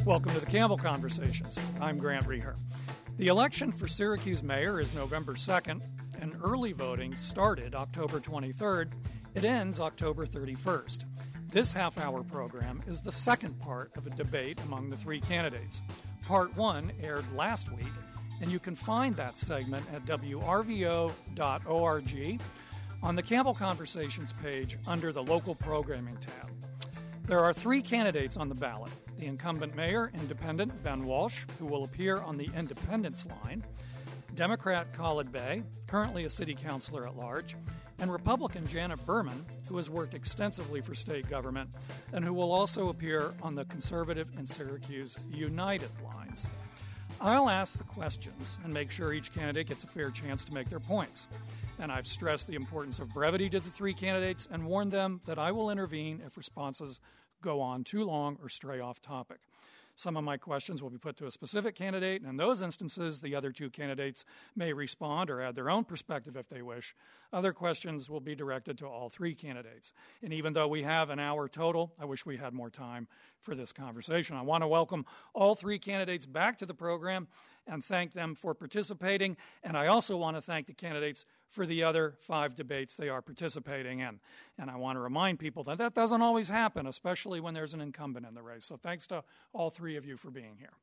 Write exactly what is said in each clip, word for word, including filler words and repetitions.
Welcome to the Campbell Conversations. I'm Grant Reher. The election for Syracuse mayor is November second, and early voting started October twenty-third. It ends October thirty-first. This half-hour program is the second part of a debate among the three candidates. Part one aired last week, and you can find that segment at w r v o dot org on the Campbell Conversations page under the Local Programming tab. There are three candidates on the ballot: the incumbent mayor, independent Ben Walsh, who will appear on the independence line, Democrat Khalid Bey, currently a city councilor at large, and Republican Janet Berman, who has worked extensively for state government and who will also appear on the Conservative and Syracuse United lines. I'll ask the questions and make sure each candidate gets a fair chance to make their points. And I've stressed the importance of brevity to the three candidates and warned them that I will intervene if responses go on too long or stray off topic. Some of my questions will be put to a specific candidate, and in those instances, the other two candidates may respond or add their own perspective if they wish. Other questions will be directed to all three candidates. And even though we have an hour total, I wish we had more time for this conversation. I want to welcome all three candidates back to the program and thank them for participating. And I also want to thank the candidates for the other five debates they are participating in. And I want to remind people that that doesn't always happen, especially when there's an incumbent in the race. So thanks to all three of you for being here.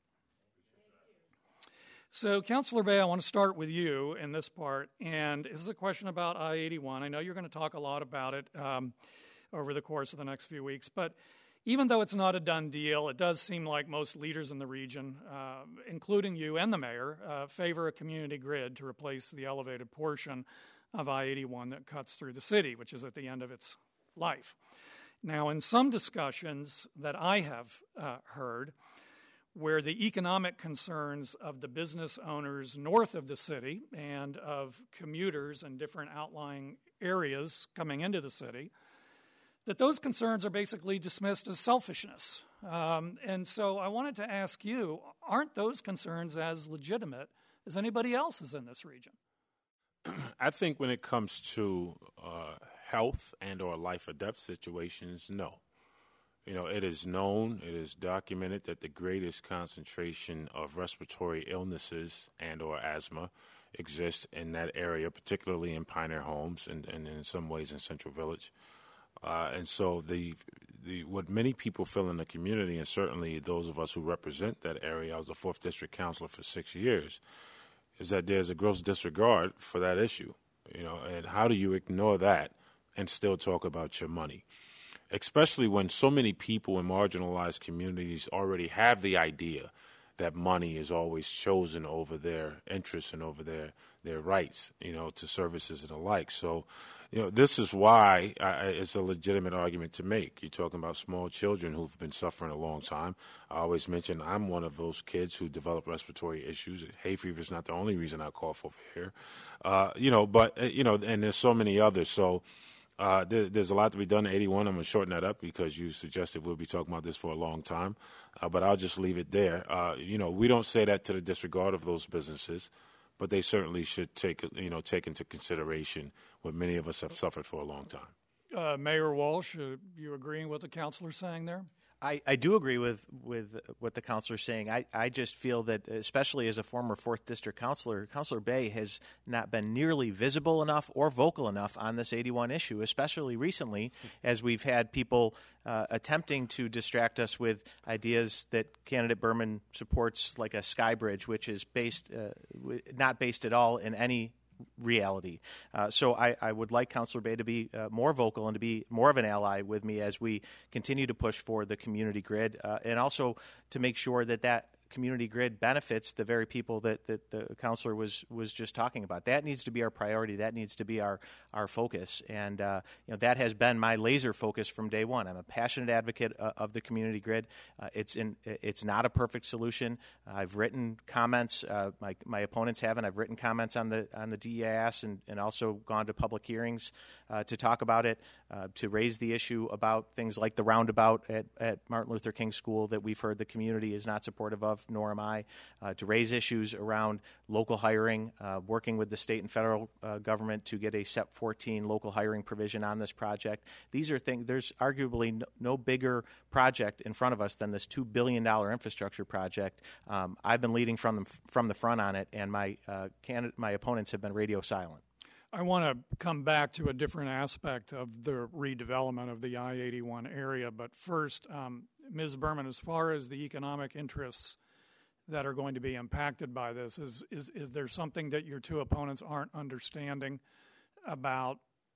So, Councilor Bey, I want to start with you in this part. And this is a question about I eighty-one. I know you're going to talk a lot about it um, over the course of the next few weeks. But even though it's not a done deal, it does seem like most leaders in the region, uh, including you and the mayor, uh, favor a community grid to replace the elevated portion of I eighty-one that cuts through the city, which is at the end of its life. Now, in some discussions that I have uh, heard, where the economic concerns of the business owners north of the city and of commuters in different outlying areas coming into the city, that those concerns are basically dismissed as selfishness. Um, and so I wanted to ask you, aren't those concerns as legitimate as anybody else's in this region? I think when it comes to uh, health and or life or death situations, no. You know, it is known, it is documented that the greatest concentration of respiratory illnesses and or asthma exists in that area, particularly in Pioneer Homes and, and in some ways in Central Village. Uh, and so the the what many people feel in the community, and certainly those of us who represent that area, I was a fourth District Councilor for six years, is that there's a gross disregard for that issue. You know, and how do you ignore that and still talk about your money? Especially when so many people in marginalized communities already have the idea that money is always chosen over their interests and over their, their rights, you know, to services and the like. So, you know, this is why I, it's a legitimate argument to make. You're talking about small children who've been suffering a long time. I always mention I'm one of those kids who develop respiratory issues. Hay fever is not the only reason I cough over here, uh, you know, but, uh, you know, and there's so many others. So, Uh, there, there's a lot to be done in eighty-one. I'm going to shorten that up because you suggested we'll be talking about this for a long time. Uh, but I'll just leave it there. Uh, you know, we don't say that to the disregard of those businesses, but they certainly should take, you know, take into consideration what many of us have suffered for a long time. Uh, Mayor Walsh, uh, you agreeing with the councilor saying there? I, I do agree with, with what the councilor is saying. I, I just feel that, especially as a former fourth District councilor, Councilor Bey has not been nearly visible enough or vocal enough on this eighty-one issue, especially recently as we've had people uh, attempting to distract us with ideas that candidate Berman supports, like a sky bridge, which is based uh, not based at all in any reality. Uh, so I, I would like Councilor Bey to be uh, more vocal and to be more of an ally with me as we continue to push for the community grid, uh, and also to make sure that that community grid benefits the very people that, that the councilor was was just talking about. That needs to be our priority. That needs to be our our focus. And uh, you know, that has been my laser focus from day one. I'm a passionate advocate uh, of the community grid. Uh, it's in it's not a perfect solution. Uh, I've written comments. Uh, my my opponents haven't. I've written comments on the on the D E I S and, and also gone to public hearings uh, to talk about it, uh, to raise the issue about things like the roundabout at, at Martin Luther King School that we've heard the community is not supportive of. of, nor am I, uh, to raise issues around local hiring, uh, working with the state and federal uh, government to get a S E P fourteen local hiring provision on this project. These are things, there's arguably no, no bigger project in front of us than this two billion dollars infrastructure project. Um, I've been leading from the, from the front on it, and my, uh, candidate, my opponents have been radio silent. I want to come back to a different aspect of the redevelopment of the I eighty-one area, but first, um, Miz Berman, as far as the economic interests that are going to be impacted by this, is, is, is there something that your two opponents aren't understanding about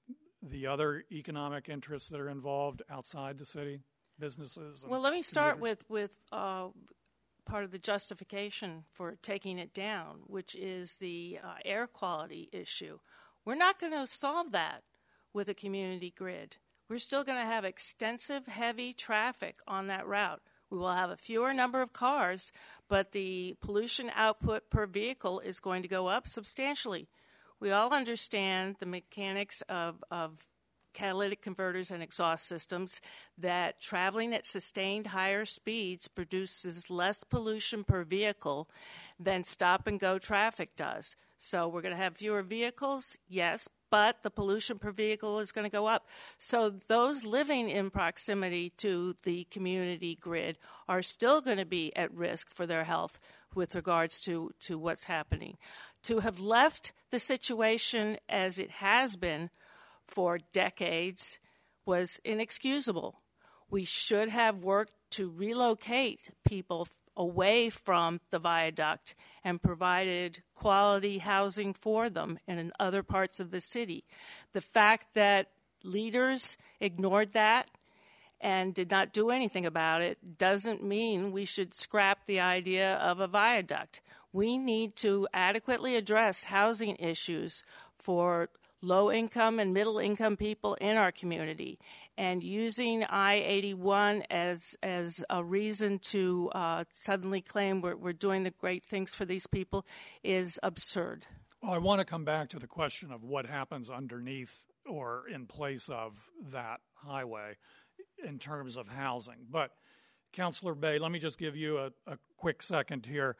the other economic interests that are involved outside the city, businesses? Well, let me start with, with uh, part of the justification for taking it down, which is the uh, air quality issue. We're not going to solve that with a community grid. We're still going to have extensive, heavy traffic on that route. We will have a fewer number of cars, but the pollution output per vehicle is going to go up substantially. We all understand the mechanics of, of catalytic converters and exhaust systems, that traveling at sustained higher speeds produces less pollution per vehicle than stop-and-go traffic does. So we're going to have fewer vehicles, yes, but the pollution per vehicle is going to go up. So those living in proximity to the community grid are still going to be at risk for their health with regards to, to what's happening. To have left the situation as it has been for decades was inexcusable. We should have worked to relocate people away from the viaduct and provided quality housing for them in other parts of the city. The fact that leaders ignored that and did not do anything about it doesn't mean we should scrap the idea of a viaduct. We need to adequately address housing issues for low-income and middle-income people in our community. And using I eighty-one as as a reason to uh, suddenly claim we're, we're doing the great things for these people is absurd. Well, I want to come back to the question of what happens underneath or in place of that highway in terms of housing. But, Councilor Bay, let me just give you a, a quick second here.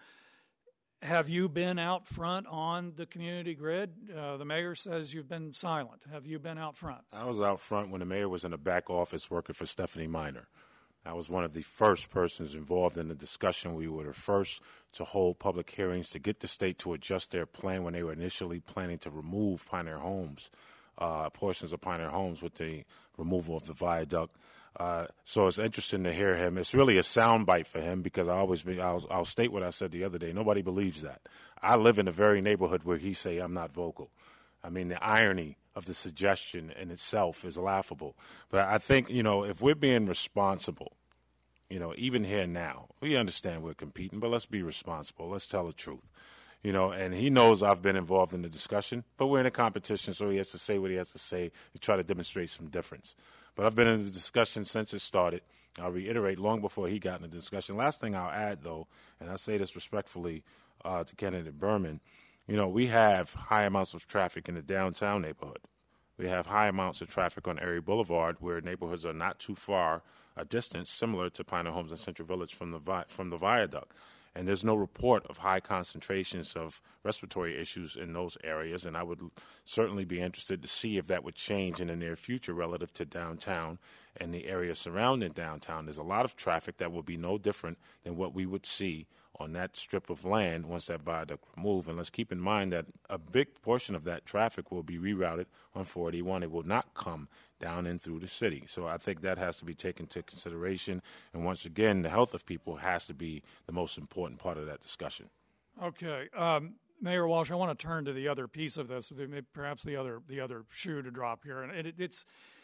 Have you been out front on the community grid? Uh, the mayor says you've been silent. Have you been out front? I was out front when the mayor was in the back office working for Stephanie Miner. I was one of the first persons involved in the discussion. We were the first to hold public hearings to get the state to adjust their plan when they were initially planning to remove Pioneer Homes, uh, portions of Pioneer Homes with the removal of the viaduct. Uh, so it's interesting to hear him. It's really a soundbite for him because I always be, I'll, I'll state what I said the other day. Nobody believes that. I live in the very neighborhood where he say I'm not vocal. I mean, the irony of the suggestion in itself is laughable. But I think, you know, if we're being responsible, you know, even here now, we understand we're competing, but let's be responsible. Let's tell the truth. You know, and he knows I've been involved in the discussion, but we're in a competition, so he has to say what he has to say to try to demonstrate some difference. But I've been in the discussion since it started. I'll reiterate long before he got in the discussion. Last thing I'll add, though, and I say this respectfully uh, to candidate Berman, you know, we have high amounts of traffic in the downtown neighborhood. We have high amounts of traffic on Erie Boulevard where neighborhoods are not too far a distance, similar to Pioneer Homes and Central Village from the vi- from the viaduct. And there's no report of high concentrations of respiratory issues in those areas, and I would certainly be interested to see if that would change in the near future relative to downtown and the area surrounding downtown. There's a lot of traffic that will be no different than what we would see on that strip of land once that viaduct removed. And let's keep in mind that a big portion of that traffic will be rerouted on four eighty-one. It will not come down in through the city. So I think that has to be taken into consideration. And once again, the health of people has to be the most important part of that discussion. Okay. Um, Mayor Walsh, I want to turn to the other piece of this, perhaps the other the other shoe to drop here. And it, it's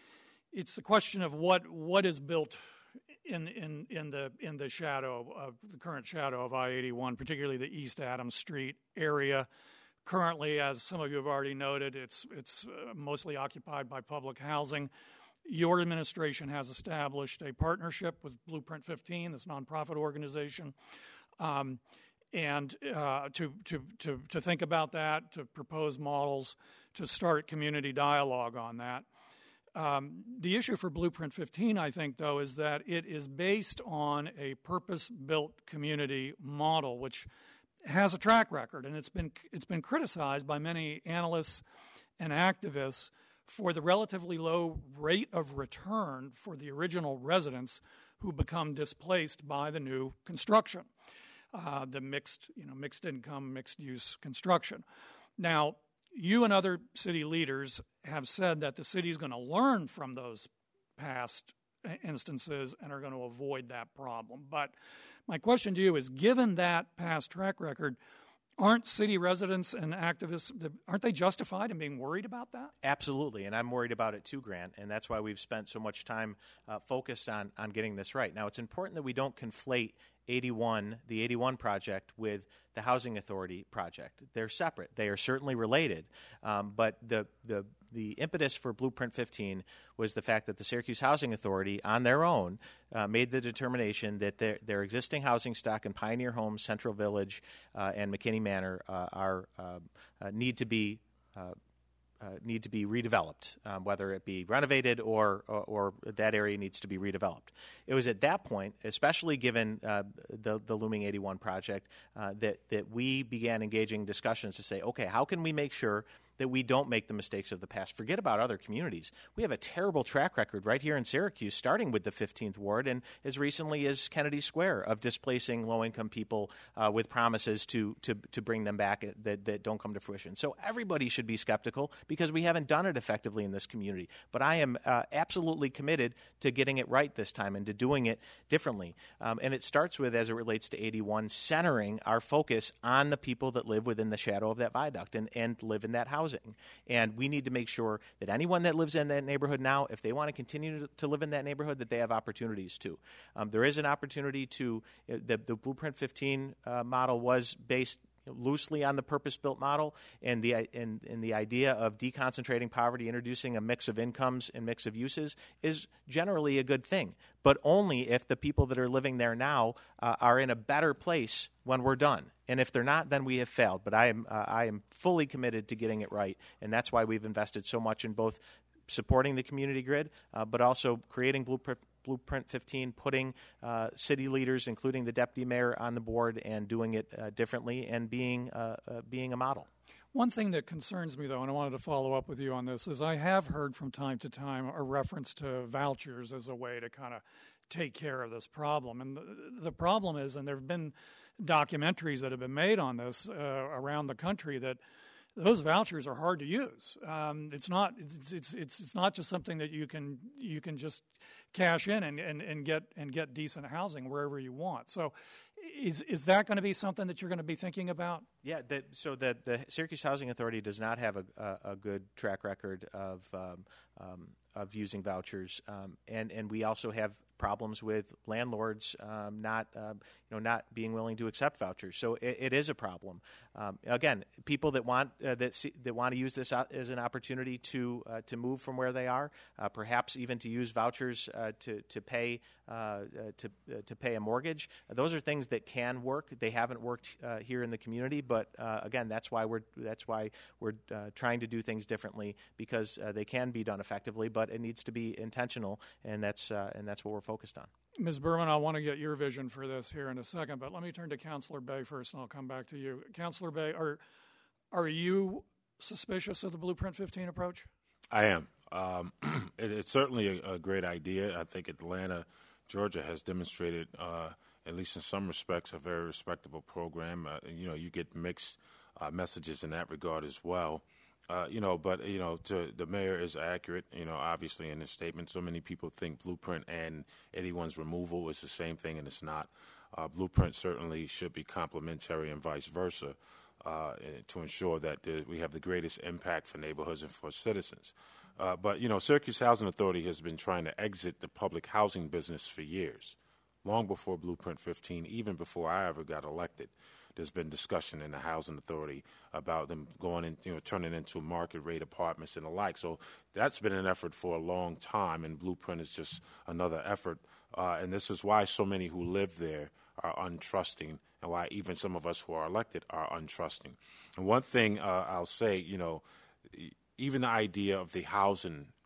it's the question of what what is built in in in the in the shadow of the current shadow of I eighty-one, particularly the East Adams Street area. Currently, as some of you have already noted, it's it's uh, mostly occupied by public housing. Your administration has established a partnership with Blueprint fifteen, this nonprofit organization, um, and uh, to, to to to think about that, to propose models, to start community dialogue on that. Um, the issue for Blueprint fifteen, I think, though, is that it is based on a purpose-built community model, which has a track record, and it's been it's been criticized by many analysts and activists for the relatively low rate of return for the original residents who become displaced by the new construction, uh, the mixed, you know, mixed income, mixed use construction. Now, you and other city leaders have said that the city is going to learn from those past instances and are going to avoid that problem. But my question to you is, given that past track record, aren't city residents and activists, aren't they justified in being worried about that? Absolutely, and I'm worried about it too, Grant, and that's why we've spent so much time uh, focused on, on getting this right. Now, it's important that we don't conflate eighty-one, the eighty-one project with the Housing Authority project. They're separate. They are certainly related, um, but the, the the impetus for Blueprint fifteen was the fact that the Syracuse Housing Authority, on their own, uh, made the determination that their, their existing housing stock in Pioneer Homes, Central Village, uh, and McKinney Manor uh, are uh, uh, need to be uh, Uh, need to be redeveloped, um, whether it be renovated or, or or that area needs to be redeveloped. It was at that point, especially given uh, the the looming eighty-one project, uh, that that we began engaging discussions to say, okay, how can we make sure that we don't make the mistakes of the past? Forget about other communities. We have a terrible track record right here in Syracuse, starting with the fifteenth Ward and as recently as Kennedy Square, of displacing low-income people uh, with promises to, to to bring them back that, that don't come to fruition. So everybody should be skeptical because we haven't done it effectively in this community. But I am uh, absolutely committed to getting it right this time and to doing it differently. Um, and it starts with, as it relates to eighty-one, centering our focus on the people that live within the shadow of that viaduct and, and live in that house. Housing. And we need to make sure that anyone that lives in that neighborhood now, if they want to continue to live in that neighborhood, that they have opportunities to. Um, there is an opportunity to, uh, the, the Blueprint fifteen uh, model was based loosely on the purpose-built model, and the and, and the idea of deconcentrating poverty, introducing a mix of incomes and mix of uses, is generally a good thing, but only if the people that are living there now uh, are in a better place when we're done. And if they're not, then we have failed. But I am uh, I am fully committed to getting it right, and that's why we've invested so much in both supporting the community grid, uh, but also creating Blueprint Blueprint fifteen, putting uh, city leaders, including the deputy mayor, on the board and doing it uh, differently and being uh, uh, being a model. One thing that concerns me, though, and I wanted to follow up with you on this, is I have heard from time to time a reference to vouchers as a way to kind of take care of this problem. And the, the problem is, and there have been documentaries that have been made on this uh, around the country, that those vouchers are hard to use. Um, it's not. It's, it's it's it's not just something that you can you can just cash in and, and, and get and get decent housing wherever you want. So, is is that going to be something that you're going to be thinking about? Yeah. That, so the the Syracuse Housing Authority does not have a a, a good track record of um, um, of using vouchers, um, and and we also have problems with landlords um, not uh, you know not being willing to accept vouchers. So it, it is a problem. Um, again, people that want uh, that see, that want to use this as an opportunity to uh, to move from where they are, uh, perhaps even to use vouchers uh, to to pay uh, uh, to uh, to pay a mortgage. Those are things that can work. They haven't worked uh, here in the community, but uh, again, that's why we're that's why we're uh, trying to do things differently, because uh, they can be done effectively, but it needs to be intentional, and that's uh, and that's what we're focused on. Miz Berman, I want to get your vision for this here in a second, but let me turn to Councilor Bay first, and I'll come back to you. Councilor Bay, are are you suspicious of the Blueprint fifteen approach? I am. Um, it, it's certainly a, a great idea. I think Atlanta, Georgia has demonstrated, uh, at least in some respects, a very respectable program. Uh, you know, you get mixed uh, messages in that regard as well. Uh, you know, but, you know, to, the mayor is accurate, you know, obviously in his statement. So many people think Blueprint and eighty-one's removal is the same thing, and it's not. Uh, Blueprint certainly should be complementary and vice versa uh, to ensure that we have the greatest impact for neighborhoods and for citizens. Uh, but, you know, Syracuse Housing Authority has been trying to exit the public housing business for years, long before Blueprint fifteen, even before I ever got elected. There's been discussion in the Housing Authority about them going in, you know, turning into market rate apartments and the like. So that's been an effort for a long time, and Blueprint is just another effort. Uh, and this is why so many who live there are untrusting, and why even some of us who are elected are untrusting. And one thing uh, I'll say, you know, even the idea of the housing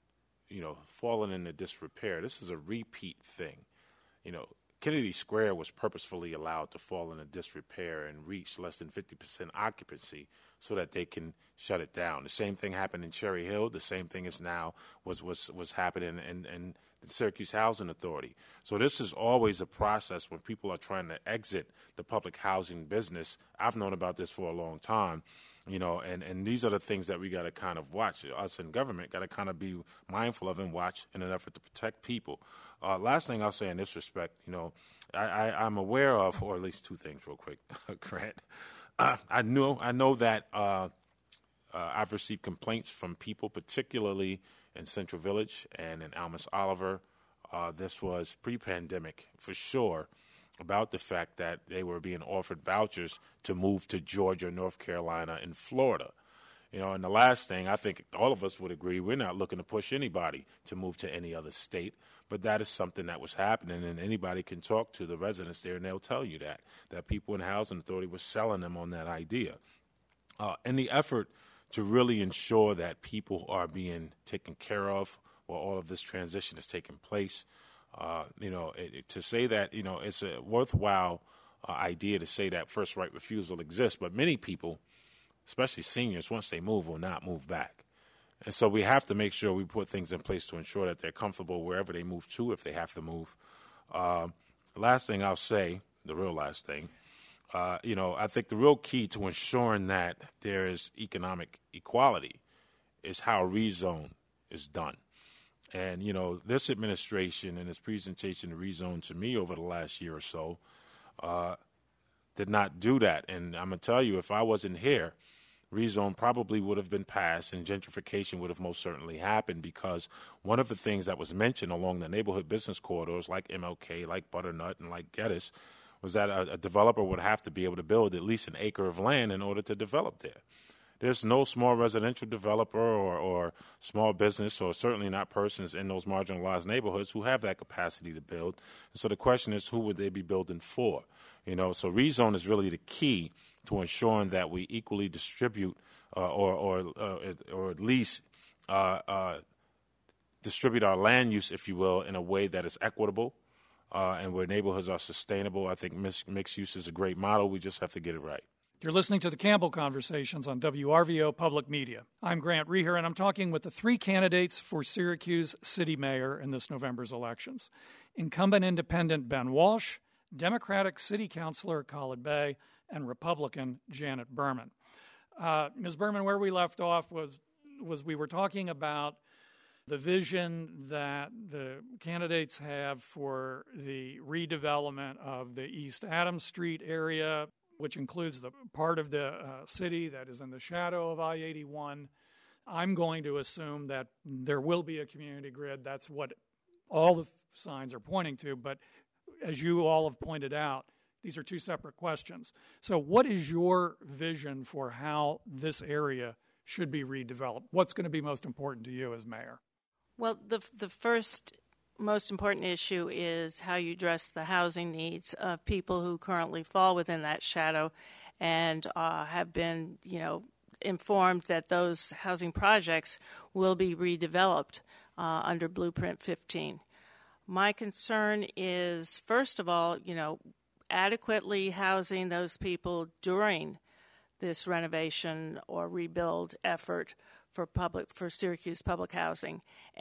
you know, fallen into disrepair. This is a repeat thing. You know, Kennedy Square was purposefully allowed to fall into disrepair and reach less than fifty percent occupancy so that they can shut it down. The same thing happened in Cherry Hill. The same thing is now was was was happening in, in the Syracuse Housing Authority. So this is always a process when people are trying to exit the public housing business. I've known about this for a long time. You know, and, and these are the things that we got to kind of watch. Us in government got to kind of be mindful of and watch in an effort to protect people. Uh, last thing I'll say in this respect, you know, I, I, I'm aware of, or at least two things real quick, Grant. Uh, I know I know that uh, uh, I've received complaints from people, particularly in Central Village and in Almus Oliver. Uh, this was pre-pandemic for sure, about the fact that they were being offered vouchers to move to Georgia, North Carolina, and Florida. You know, and the last thing, I think all of us would agree, we're not looking to push anybody to move to any other state, but that is something that was happening, and anybody can talk to the residents there, and they'll tell you that, that people in the Housing Authority were selling them on that idea. Uh, in the effort to really ensure that people are being taken care of while all of this transition is taking place, Uh, you know, it, it, to say that, you know, it's a worthwhile uh, idea to say that first right refusal exists, but many people, especially seniors, once they move, will not move back. And so we have to make sure we put things in place to ensure that they're comfortable wherever they move to if they have to move. Uh, last thing I'll say, the real last thing, uh, you know, I think the real key to ensuring that there is economic equality is how rezone is done. And, you know, this administration and its presentation to rezone to me over the last year or so uh, did not do that. And I'm going to tell you, if I wasn't here, rezone probably would have been passed and gentrification would have most certainly happened, because one of the things that was mentioned along the neighborhood business corridors like M L K, like Butternut, and like Geddes was that a, a developer would have to be able to build at least an acre of land in order to develop there. There's no small residential developer or, or small business, or certainly not persons in those marginalized neighborhoods who have that capacity to build. And so the question is, who would they be building for? You know, so rezone is really the key to ensuring that we equally distribute uh, or or uh, or at least uh, uh, distribute our land use, if you will, in a way that is equitable uh, and where neighborhoods are sustainable. I think mix, mixed use is a great model. We just have to get it right. You're listening to the Campbell Conversations on W R V O Public Media. I'm Grant Reher, and I'm talking with the three candidates for Syracuse City Mayor in this November's elections. Incumbent independent Ben Walsh, Democratic City Councilor Khalid Bey, and Republican Janet Berman. Uh, Miz Berman, where we left off was was we were talking about the vision that the candidates have for the redevelopment of the East Adams Street area, which includes the part of the uh, city that is in the shadow of I eighty-one. I'm going to assume that there will be a community grid. That's what all the signs are pointing to. But as you all have pointed out, these are two separate questions. So what is your vision for how this area should be redeveloped? What's going to be most important to you as mayor? Well, the the first most important issue is how you address the housing needs of people who currently fall within that shadow and uh, have been, you know, informed that those housing projects will be redeveloped uh, under Blueprint fifteen. My concern is, first of all, you know, adequately housing those people during this renovation or rebuild effort for public for Syracuse public housing,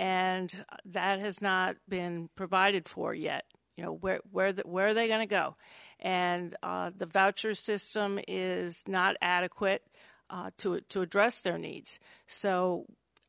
and that has not been provided for yet. You know, where where the, where are they going to go? And uh, the voucher system is not adequate uh, to to address their needs. So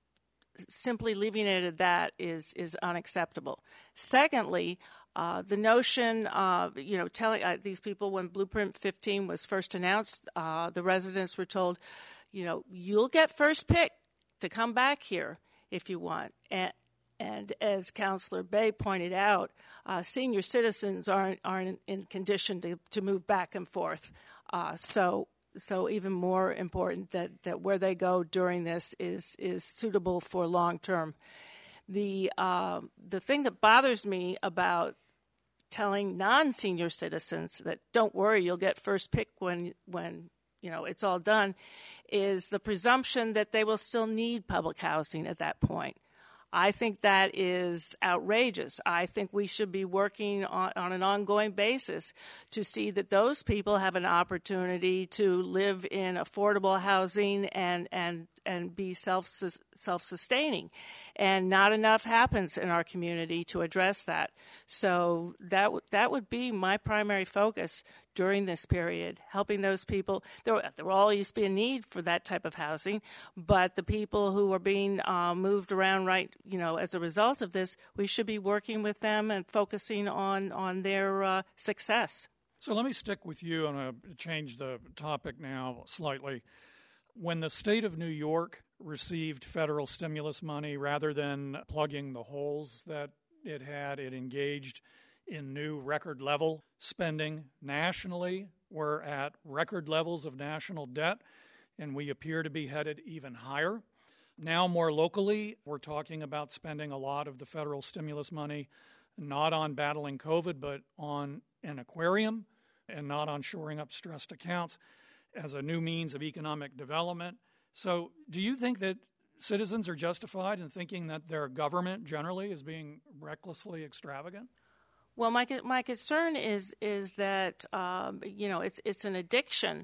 simply leaving it at that is is unacceptable. Secondly, uh, the notion of, you know, telling uh, these people, when Blueprint fifteen was first announced, uh, the residents were told, you know, you'll get first pick to come back here if you want. And, and as Councilor Bey pointed out, uh, senior citizens aren't aren't in condition to, to move back and forth. Uh, so so even more important that, that where they go during this is is suitable for long term. The uh, the thing that bothers me about telling non-senior citizens that don't worry, you'll get first pick when when you know it's all done, is the presumption that they will still need public housing at that point. I think that is outrageous. I think we should be working on, on an ongoing basis to see that those people have an opportunity to live in affordable housing and and and be self self-sustaining. And not enough happens in our community to address that. So that w- that would be my primary focus during this period, helping those people. There, there will always be a need for that type of housing, but the people who are being uh, moved around right, you know, as a result of this, we should be working with them and focusing on, on their uh, success. So let me stick with you. I'm going to change the topic now slightly. When the state of New York received federal stimulus money, rather than plugging the holes that it had, it engaged in new record level spending nationally. We're at record levels of national debt, and we appear to be headed even higher. Now, more locally, we're talking about spending a lot of the federal stimulus money not on battling COVID, but on an aquarium, and not on shoring up stressed accounts as a new means of economic development. So do you think that citizens are justified in thinking that their government generally is being recklessly extravagant? Well, my my concern is is that um, you know it's it's an addiction.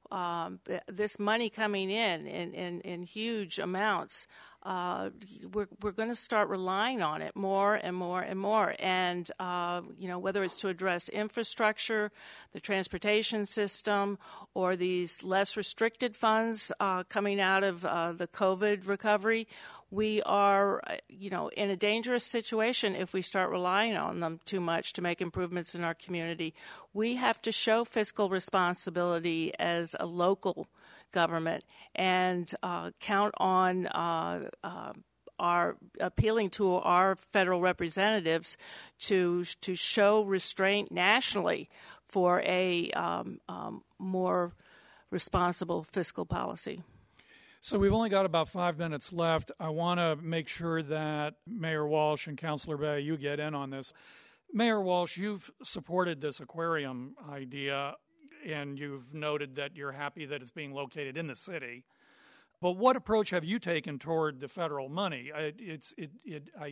Um, this money coming in in, in, in huge amounts, uh, we're we're going to start relying on it more and more and more. And uh, you know, whether it's to address infrastructure, the transportation system, or these less restricted funds uh, coming out of uh, the COVID recovery, we are, you know, in a dangerous situation if we start relying on them too much to make improvements in our community. We have to show fiscal responsibility as a local government and uh, count on uh, uh, our appealing to our federal representatives to to show restraint nationally for a um, um, more responsible fiscal policy. So we've only got about five minutes left. I want to make sure that Mayor Walsh and Councilor Bay, you get in on this. Mayor Walsh, you've supported this aquarium idea, and you've noted that you're happy that it's being located in the city. But what approach have you taken toward the federal money? I, it's it, it I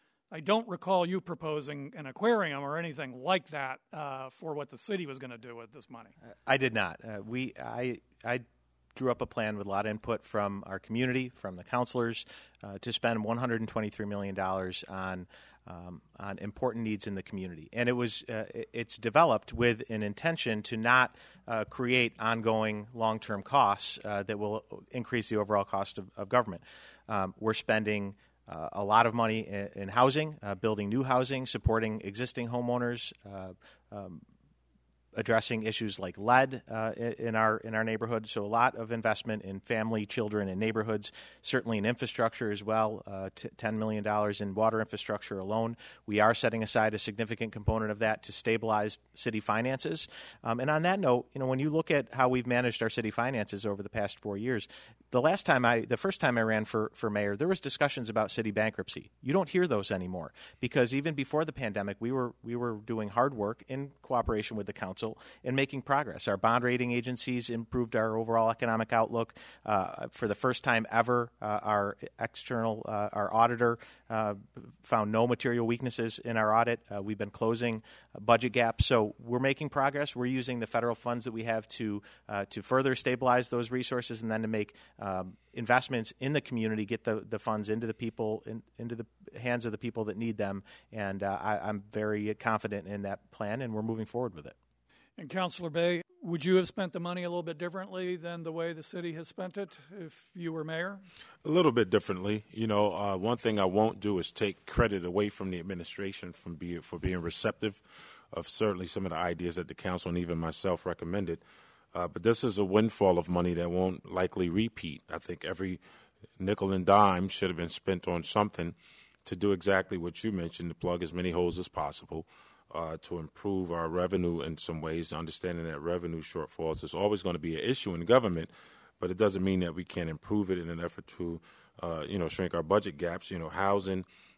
I don't recall you proposing an aquarium or anything like that uh, for what the city was going to do with this money. I did not. Uh, we I I. drew up a plan with a lot of input from our community, from the councilors, uh, to spend one hundred twenty-three million dollars on um, on important needs in the community. And it was uh, it's developed with an intention to not uh, create ongoing long-term costs uh, that will increase the overall cost of, of government. Um, we're spending uh, a lot of money in, in housing, uh, building new housing, supporting existing homeowners, uh, um, addressing issues like lead uh, in our in our neighborhood. So a lot of investment in family, children, and neighborhoods, certainly in infrastructure as well, uh, t- ten million dollars in water infrastructure alone. We are setting aside a significant component of that to stabilize city finances. Um, and on that note, you know, when you look at how we've managed our city finances over the past four years, the last time I, the first time I ran for, for mayor, there was discussions about city bankruptcy. You don't hear those anymore because even before the pandemic, we were we were doing hard work in cooperation with the council in making progress. Our bond rating agencies improved our overall economic outlook. Uh, for the first time ever, uh, our external, uh, our auditor uh, found no material weaknesses in our audit. Uh, we've been closing budget gaps. So we're making progress. We're using the federal funds that we have to uh, to further stabilize those resources and then to make um, investments in the community, get the, the funds into the people, in, into the hands of the people that need them. And uh, I, I'm very confident in that plan, and we're moving forward with it. And Councilor Bay, would you have spent the money a little bit differently than the way the city has spent it if you were mayor? A little bit differently. You know, uh, one thing I won't do is take credit away from the administration from be, for being receptive of certainly some of the ideas that the council and even myself recommended. Uh, but this is a windfall of money that won't likely repeat. I think every nickel and dime should have been spent on something to do exactly what you mentioned, to plug as many holes as possible. Uh, to improve our revenue in some ways, understanding that revenue shortfalls is always going to be an issue in government, but it doesn't mean that we can't improve it in an effort to, uh, you know, shrink our budget gaps. You know, housing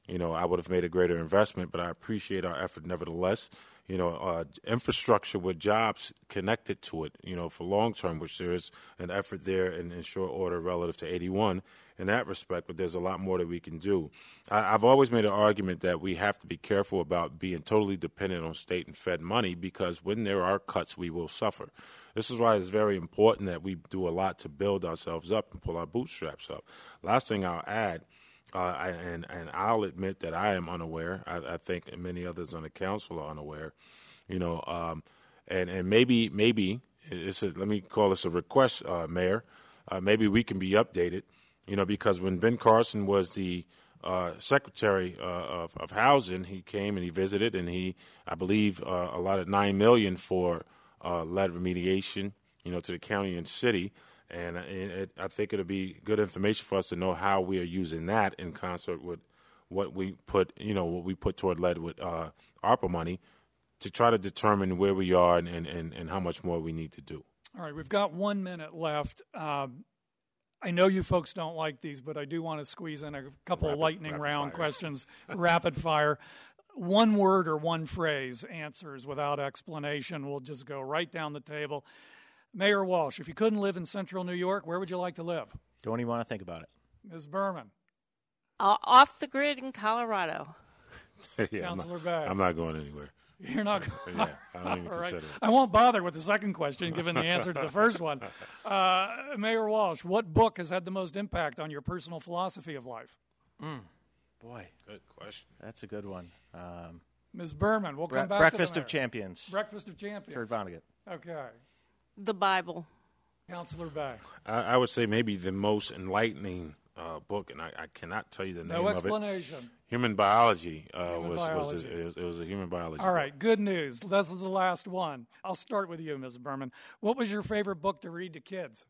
you know, I would have made a greater investment, but I appreciate our effort nevertheless. You know, uh, infrastructure with jobs connected to it, you know, for long term, which there is an effort there in, in short order relative to eighty-one in that respect, but there's a lot more that we can do. I, I've always made an argument that we have to be careful about being totally dependent on state and Fed money, because when there are cuts, we will suffer. This is why it's very important that we do a lot to build ourselves up and pull our bootstraps up. Last thing I'll add, uh, I, and, and I'll admit that I am unaware. I, I think many others on the council are unaware. You know, um, and, and maybe, maybe it's a, let me call this a request, uh, Mayor. Uh, maybe we can be updated, you know, because when Ben Carson was the uh, Secretary uh, of, of Housing, he came and he visited, and he, I believe, uh, allotted nine million dollars for uh, lead remediation, you know, to the county and city. And it, it, I think it'll be good information for us to know how we are using that in concert with what we put, you know, what we put toward lead with uh, ARPA money, to try to determine where we are and, and, and how much more we need to do. All right, we've got one minute left. Um, I know you folks don't like these, but I do want to squeeze in a couple Rapid, of lightning rapid round fire. questions, rapid fire. One word or one phrase answers without explanation. We'll just go right down the table. Mayor Walsh, if you couldn't live in central New York, where would you like to live? Don't even want to think about it. Miz Berman. Uh, off the grid in Colorado. yeah, Councilor I'm not, Bay. I'm not going anywhere. You're not going Yeah, I don't even All right. consider it. I won't bother with the second question, given the answer to the first one. Uh, Mayor Walsh, what book has had the most impact on your personal philosophy of life? Mm, boy, Good question. that's a good one. Um, Miz Berman, we'll Bre- come back Breakfast to the of mayor. Champions. Breakfast of Champions. Kurt Vonnegut. Okay. The Bible. Councilor Bay. I, I would say maybe the most enlightening uh, book, and I, I cannot tell you the name No of it. explanation. Human biology, uh, Human was, biology. was a, it was it was a human biology. All book. right, good news. This is the last one. I'll start with you, Miz Berman. What was your favorite book to read to kids?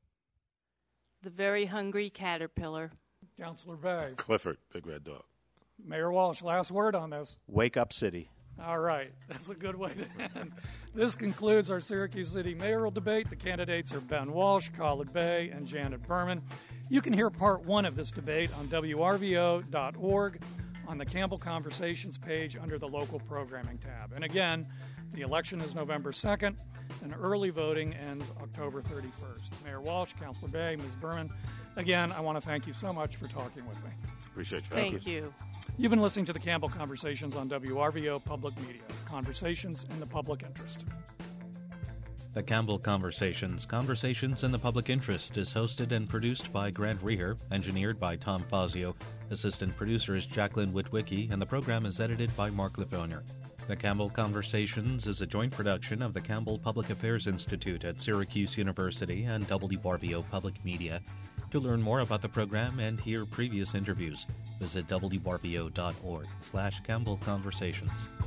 The Very Hungry Caterpillar. Councilor Bay. Clifford, Big Red Dog. Mayor Walsh, last word on this. Wake Up City. All right, that's a good way to end. This concludes our Syracuse City mayoral debate. The candidates are Ben Walsh, Khalid Bey, and Janet Berman. You can hear part one of this debate on W R V O dot org on the Campbell Conversations page under the local programming tab. And again, the election is November second, and early voting ends October thirty-first. Mayor Walsh, Councilor Bey, Miz Berman, again, I want to thank you so much for talking with me. Appreciate you. Thank you. You've been listening to the Campbell Conversations on W R V O Public Media, conversations in the public interest. The Campbell Conversations, Conversations in the Public Interest, is hosted and produced by Grant Reher, engineered by Tom Fazio, assistant producer is Jacqueline Witwicky, and the program is edited by Mark Lefonier. The Campbell Conversations is a joint production of the Campbell Public Affairs Institute at Syracuse University and W R V O Public Media. To learn more about the program and hear previous interviews, visit W R V O dot org slash Campbell Conversations.